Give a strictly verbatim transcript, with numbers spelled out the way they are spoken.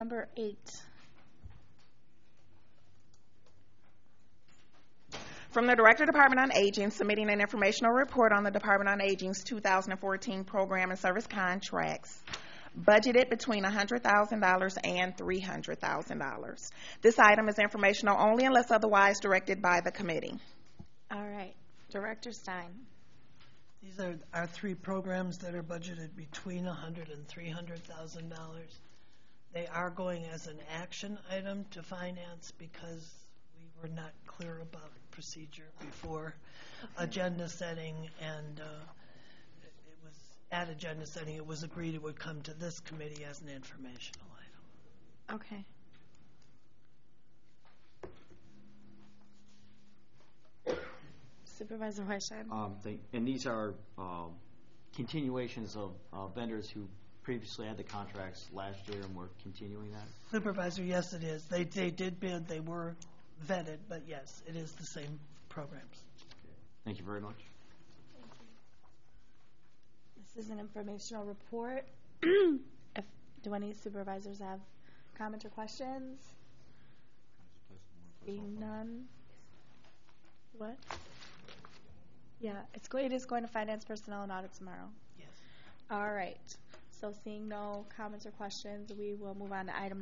Number eight. From the Director, Department on Aging, submitting an informational report on the Department on Aging's two thousand fourteen program and service contracts, budgeted between one hundred thousand dollars and three hundred thousand dollars. This item is informational only unless otherwise directed by the committee. All right. Director Stein. These are our three programs that are budgeted between one hundred thousand dollars and three hundred thousand dollars. They are going as an action item to finance because we were not clear about procedure before okay. agenda setting, and uh, it, it was at agenda setting. It was agreed it would come to this committee as an informational item. Okay. Supervisor Hoyshad. Um, they, and these are um, continuations of uh, vendors who previously had the contracts last year and were continuing that? Supervisor, yes, it is. They, they did bid. They were vetted, but yes, it is the same programs. Okay. Thank you very much. Thank you. This is an informational report. If, do any supervisors have comments or questions? Being none. What? Yeah, it's go- it is going to finance, personnel, and audit tomorrow. Yes. All right. So seeing no comments or questions, we will move on to item